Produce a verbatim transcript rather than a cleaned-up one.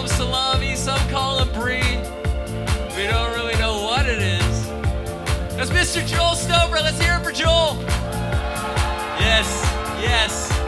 him salami, some call him brie. We don't really know what it is. That's Mister Joel Stover. Let's hear it for Joel. Yes, yes.